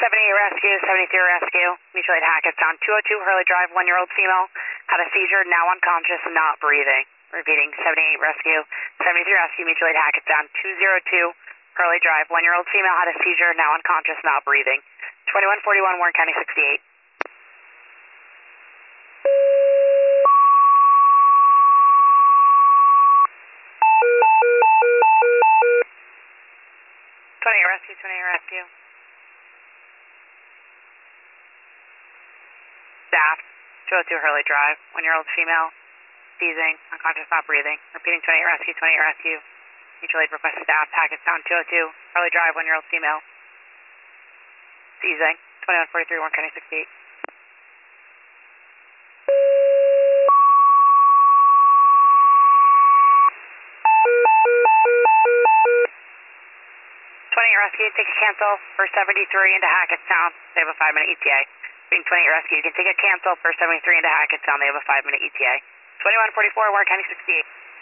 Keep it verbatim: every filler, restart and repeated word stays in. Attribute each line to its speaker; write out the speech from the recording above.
Speaker 1: seventy-eight rescue, seventy-three rescue, mutual aid Hackettstown, two oh two Hurley Drive, one-year-old female, had a seizure, now unconscious, not breathing. Repeating, seventy-eight rescue, seventy-three rescue, mutual aid Hackettstown, two oh two Hurley Drive, one-year-old female, had a seizure, now unconscious, not breathing. twenty-one forty-one Warren County sixty-eight. twenty-eight rescue, twenty-eight rescue. Staff, two oh two Hurley Drive, one-year-old female, seizing, unconscious, not breathing. Repeating, twenty-eight rescue, twenty-eight rescue. Mutual aid request staff, Hackettstown, two oh two Hurley Drive, one-year-old female, seizing, twenty-one forty-three Warren County sixty-eight. twenty-eight rescue, take a cancel for seventy-three into Hackettstown. They have a five-minute E T A. Being twenty-eight rescue, you can take a cancel for seventy-three into Hackettstown. They have a five-minute E T A. twenty-one forty-four Warren County sixty-eight.